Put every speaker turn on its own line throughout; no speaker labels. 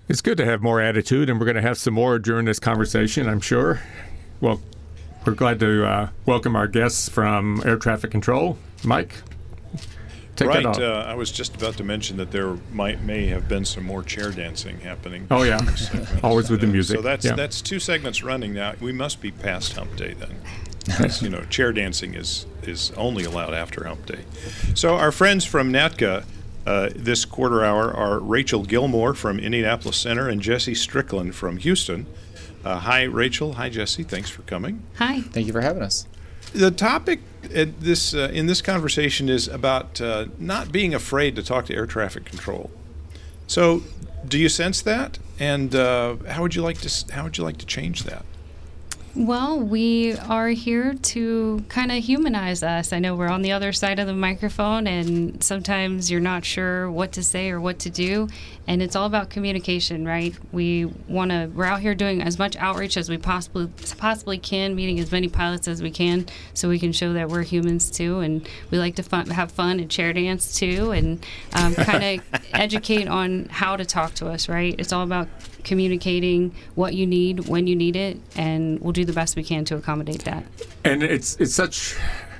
It's good to have more attitude, and we're going to have some more during this conversation, I'm sure. Well, we're glad to welcome our guests from Air Traffic Control. Mike, take that off.
I was just about to mention that there may have been some more chair dancing happening.
Oh, yeah. Always with the music.
So that's 2 segments running now. We must be past hump day then. Because, chair dancing is only allowed after hump day. So our friends from NATCA this quarter hour are Rachel Gilmore from Indianapolis Center and Jesse Strickland from Houston. Hi, Rachel. Hi, Jesse. Thanks for coming.
Hi.
Thank you for having us.
The topic in this conversation is about not being afraid to talk to air traffic control. So, do you sense that? And how would you like to change that?
Well, we are here to kind of humanize us. I know we're on the other side of the microphone, and sometimes you're not sure what to say or what to do, and it's all about communication, right? We're out here doing as much outreach as we possibly can, meeting as many pilots as we can, so we can show that we're humans too, and we like to have fun and chair dance too, and kind of educate on how to talk to us, right? It's all about communicating what you need when you need it, and we'll do the best we can to accommodate that.
And it's such,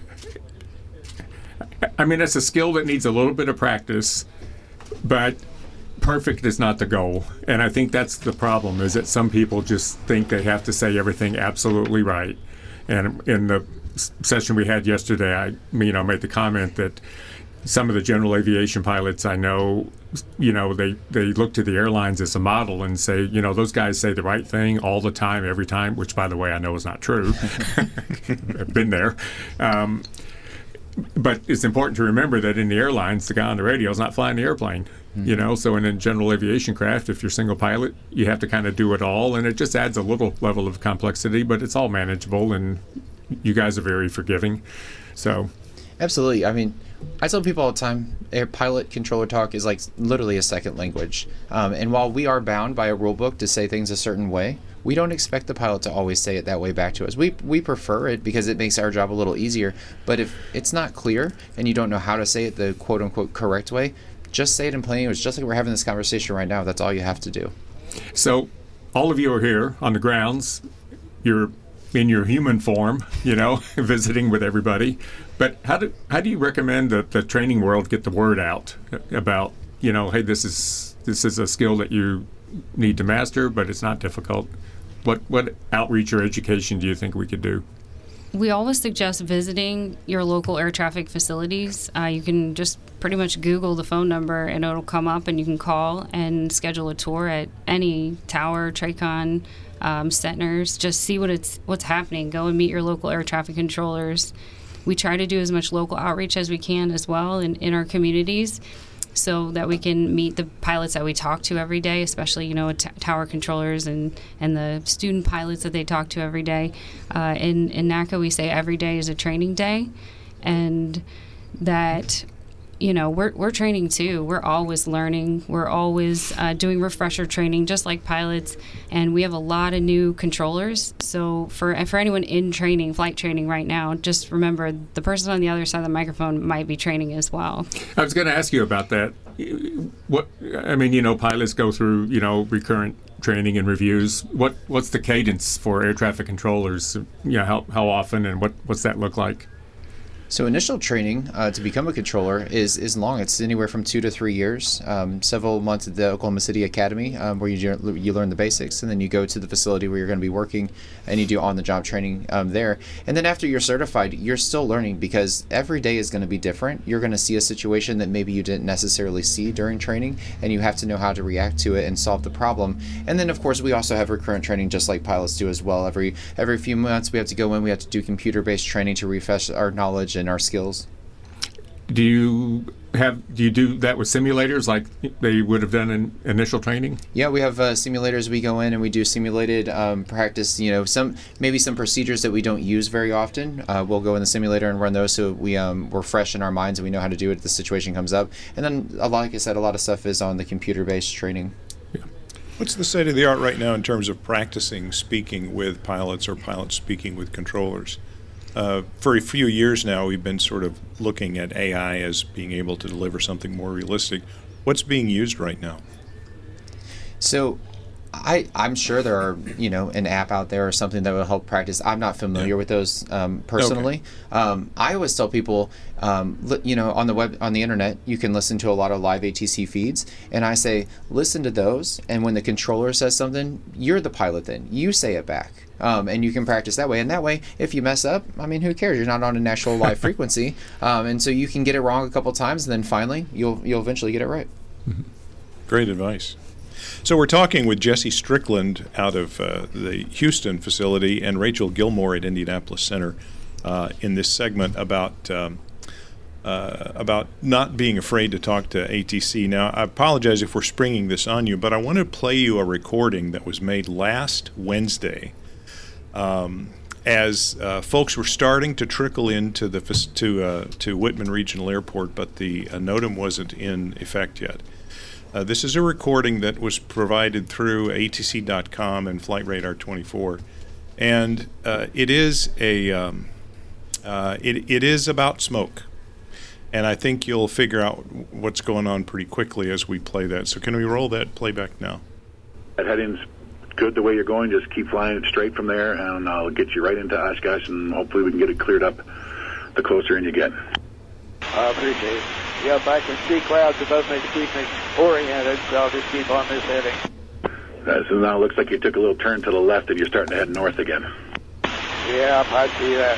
I mean, it's a skill that needs a little bit of practice, but perfect is not the goal. And I think that's the problem, is that some people just think they have to say everything absolutely right. And in the session we had yesterday, I made the comment that some of the general aviation pilots I know, they look to the airlines as a model and say, those guys say the right thing all the time, every time, which, by the way, I know is not true. I've been there. But it's important to remember that in the airlines, the guy on the radio is not flying the airplane.
Mm-hmm.
So in a general aviation craft, if you're single pilot, you have to kind of do it all, and it just adds a little level of complexity, but it's all manageable, and you guys are very forgiving. So,
absolutely. I mean, I tell people all the time, pilot controller talk is like literally a second language. And while we are bound by a rule book to say things a certain way, we don't expect the pilot to always say it that way back to us. We prefer it because it makes our job a little easier. But if it's not clear and you don't know how to say it the quote-unquote correct way, just say it in plain English, just like we're having this conversation right now. That's all you have to do.
So all of you are here on the grounds. You're in your human form, visiting with everybody. But how do you recommend that the training world get the word out about, hey, this is a skill that you need to master, but it's not difficult? What outreach or education do you think we could do?
We always suggest visiting your local air traffic facilities. You can just pretty much Google the phone number and it'll come up, and you can call and schedule a tour at any tower, TRACON, Setners. Just see what's happening. Go and meet your local air traffic controllers. We try to do as much local outreach as we can as well in our communities, so that we can meet the pilots that we talk to every day, especially, tower controllers and the student pilots that they talk to every day. In NACA, we say every day is a training day, and that, we're training too. We're always learning. We're always doing refresher training, just like pilots, and we have a lot of new controllers. So for anyone in training, flight training right now, just remember the person on the other side of the microphone might be training as well.
I was going to ask you about that. Pilots go through, recurrent training and reviews. What's the cadence for air traffic controllers? How often, and what's that look like?
So initial training to become a controller is long. It's anywhere from 2 to 3 years, several months at the Oklahoma City Academy where you learn the basics, and then you go to the facility where you're going to be working and you do on-the-job training there. And then after you're certified, you're still learning, because every day is going to be different. You're going to see a situation that maybe you didn't necessarily see during training, and you have to know how to react to it and solve the problem. And then, of course, we also have recurrent training just like pilots do as well. Every few months we have to go in, we have to do computer-based training to refresh our knowledge and our skills.
Do you do that with simulators like they would have done in initial training?
Yeah, we have simulators. We go in and we do simulated practice. Some procedures that we don't use very often. We'll go in the simulator and run those, so we're fresh in our minds and we know how to do it if the situation comes up. And then, like I said, a lot of stuff is on the computer-based training.
Yeah.
What's the state of the art right now in terms of practicing speaking with pilots or pilots speaking with controllers? For a few years now, we've been sort of looking at AI as being able to deliver something more realistic. What's being used right now?
So I'm sure there are, an app out there or something that will help practice. I'm not familiar with those personally. Okay. I always tell people, on the internet, you can listen to a lot of live ATC feeds, and I say, listen to those, and when the controller says something, you're the pilot then. You say it back. And you can practice that way. And that way, if you mess up, who cares? You're not on a natural live frequency. And so you can get it wrong a couple times, and then finally, you'll eventually get it right.
Mm-hmm. Great advice. So we're talking with Jesse Strickland out of the Houston facility and Rachel Gilmore at Indianapolis Center in this segment about not being afraid to talk to ATC. Now, I apologize if we're springing this on you, but I want to play you a recording that was made last Wednesday as folks were starting to trickle into to Whitman Regional Airport, but the NOTAM wasn't in effect yet. This is a recording that was provided through ATC.com and Flight Radar 24, and it is it is about smoke, and I think you'll figure out what's going on pretty quickly as we play that. So can we roll that playback now?
That heading's good the way you're going. Just keep flying it straight from there, and I'll get you right into Oshkosh, and hopefully we can get it cleared up the closer in you get.
I appreciate it. Yep, I can see clouds above me to keep me oriented, so I'll just keep on this heading.
So now it looks like you took a little turn to the left and you're starting to head north again.
Yeah, I see that.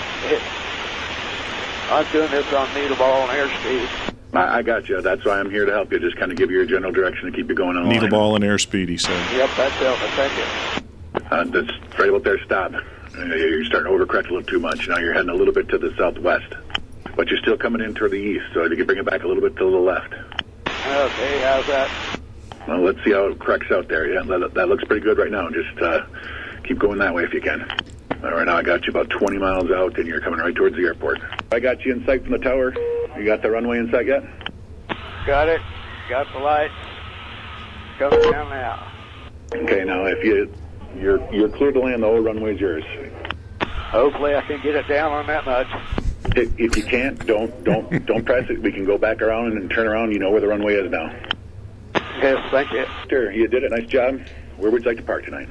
I'm doing this on needleball and airspeed.
I got you. That's why I'm here to help you. Just kind of give you your general direction to keep you going on.
Needleball and airspeed, he said.
Yep, that's helpful. Thank you.
That's right about there. Stop. You're starting to overcorrect a little too much. Now you're heading a little bit to the southwest. But you're still coming in toward the east, so you can bring it back a little bit to the left.
Okay, how's that?
Well, let's see how it corrects out there. Yeah, that looks pretty good right now. Just keep going that way if you can. All right, now I got you about 20 miles out, and you're coming right towards the airport. I got you in sight from the tower. You got the runway in sight yet?
Got it. Got the light. Coming down now.
Okay, now if you're clear to land, the whole runway's yours.
Hopefully I can get it down on that much.
If you can't, don't press it. We can go back around and turn around. You know where the runway is now.
Yes, thank you.
Sure, you did it. Nice job. Where would you like to park tonight?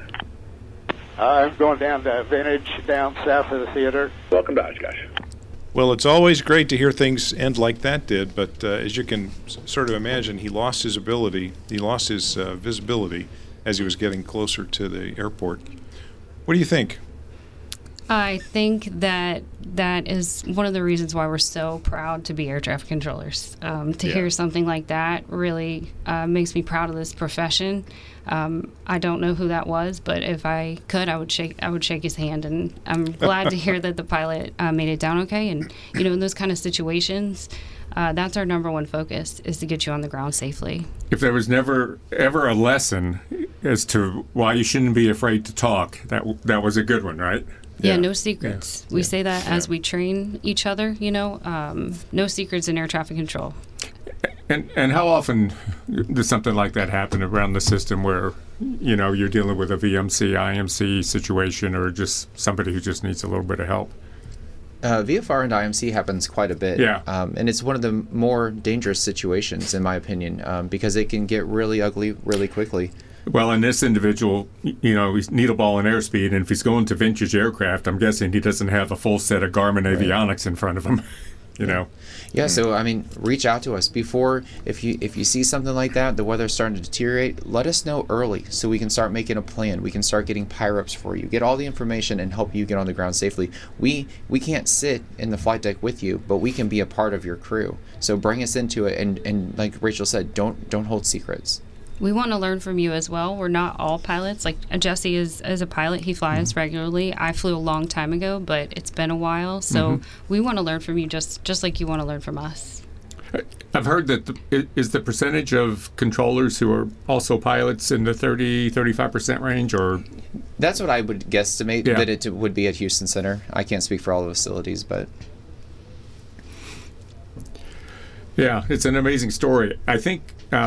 I'm going down to Vintage, down south of the theater.
Welcome to Oshkosh.
Well, it's always great to hear things end like that did, but as you can sort of imagine, he lost his visibility as he was getting closer to the airport. What do you think?
I think that is one of the reasons why we're so proud to be air traffic controllers. Hear something like that really makes me proud of this profession. I don't know who that was, but if I could, I would shake his hand. And I'm glad to hear that the pilot made it down okay. And in those kind of situations, that's our number one focus, is to get you on the ground safely.
If there was never ever a lesson as to why you shouldn't be afraid to talk, that was a good one, right?
Yeah, no secrets. We say that as we train each other, no secrets in air traffic control.
And how often does something like that happen around the system where, you're dealing with a VMC, IMC situation, or just somebody who just needs a little bit of help?
VFR and IMC happens quite a bit.
Yeah.
And it's one of the more dangerous situations, in my opinion, because it can get really ugly really quickly.
Well, in this individual, he's needleball and airspeed, and if he's going to vintage aircraft, I'm guessing he doesn't have a full set of Garmin avionics in front of him,
Yeah, so, reach out to us before, if you see something like that, the weather's starting to deteriorate, let us know early so we can start making a plan. We can start getting PIREPs for you, get all the information and help you get on the ground safely. We can't sit in the flight deck with you, but we can be a part of your crew. So bring us into it, and like Rachel said, don't hold secrets.
We want to learn from you as well. We're not all pilots. Like Jesse is a pilot. He flies regularly. I flew a long time ago, but it's been a while. So we want to learn from you just like you want to learn from us.
I've heard that is the percentage of controllers who are also pilots in the 30-35% range, or?
That's what I would guesstimate that it would be at Houston Center. I can't speak for all the facilities, but.
Yeah, it's an amazing story. I think.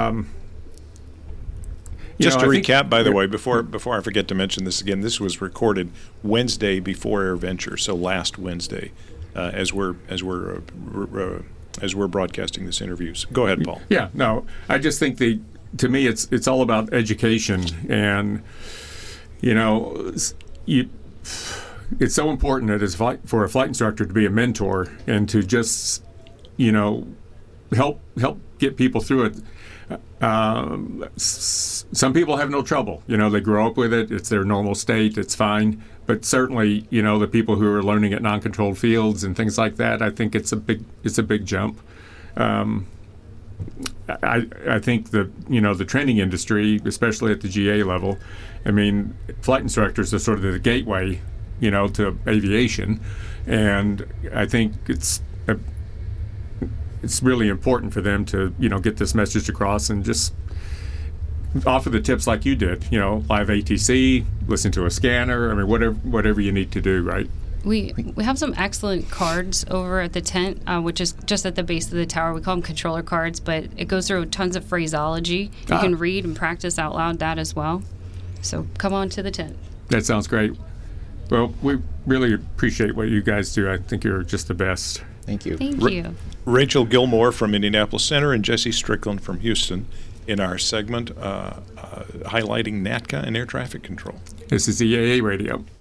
Just to recap, by the way, before I forget to mention this again, this was recorded Wednesday before AirVenture, so last Wednesday, as we're broadcasting this interview. So go ahead, Paul.
Yeah, no, I just think to me, it's all about education, and it's so important that for a flight instructor to be a mentor and to just help get people through it. Some people have no trouble. They grow up with it. It's their normal state. It's fine. But certainly, the people who are learning at non-controlled fields and things like that, I think it's a big jump. I think the training industry, especially at the GA level, I mean, flight instructors are sort of the gateway, to aviation, and I think it's really important for them to get this message across and just offer the tips like you did. Live ATC, listen to a scanner. I mean, whatever you need to do, right?
We have some excellent cards over at the tent, which is just at the base of the tower. We call them controller cards, but it goes through tons of phraseology. You can read and practice out loud that as well. So come on to the tent. That
sounds great. Well, we really appreciate what you guys do. I think you're just the best.
Thank you.
Thank you.
Rachel Gilmore from Indianapolis Center and Jesse Strickland from Houston in our segment highlighting NATCA and air traffic control.
This is EAA Radio.